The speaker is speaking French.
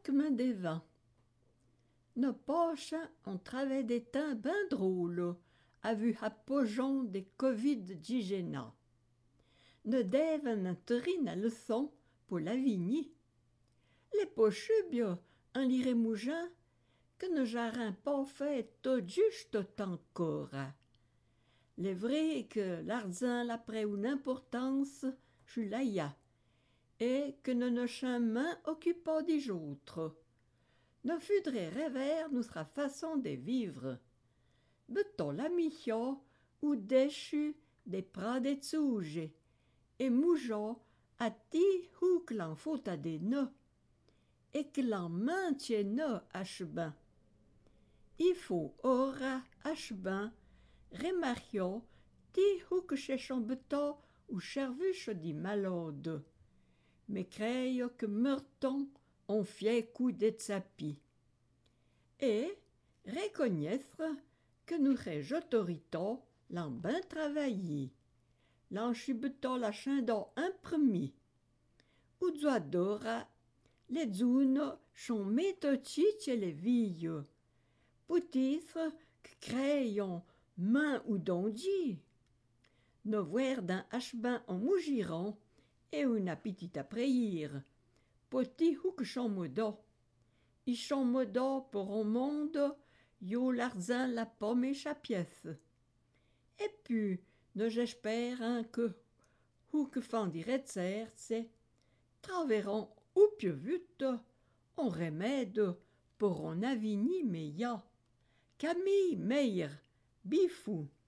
qu'main des vins. Nos poches ont travaillé des temps ben drôles, a vu appogeant des Covid d'hygiéna. Ne deven entrin à leçon pour l'Avigny. Les pochubio, un liré mougin, que ne j'arin pas fait tout juste encore. Les vrai que l'arzin l'après une importance, je l'aïa, et que ne chemin occupa des autres. Ne fudrait rêver nous sera façon de vivre. Beton la michia ou déchu des pras des tsouges, et mougeant à ti ou que l'en faut à des nœuds, et que l'en maintienne à chemin. Il faut ora à chemin, remarquio ti ou que cherchons beton ou chervuche dit malade. Mais creio que meurton on fait coup de tsapi. Et reconnaître que nous autorito l'en ben travaillé. L'en chubeto la chindon imprimi. Ou dora les zunes sont métotiques et les villes. Peut-être que créons main ou dondi. Nos voir d'un hachebin en mougiron et une appétit à prier. Petit ou que chamodon. I chamodon pour un monde, yo l'arzin la pomme et cha pièce. Et puis, ne j'espère que, ou que fan dirait c'est, traverrons ou pieux vite, on remède pour un Avigny meilleur. Camille Meyer, Bifou.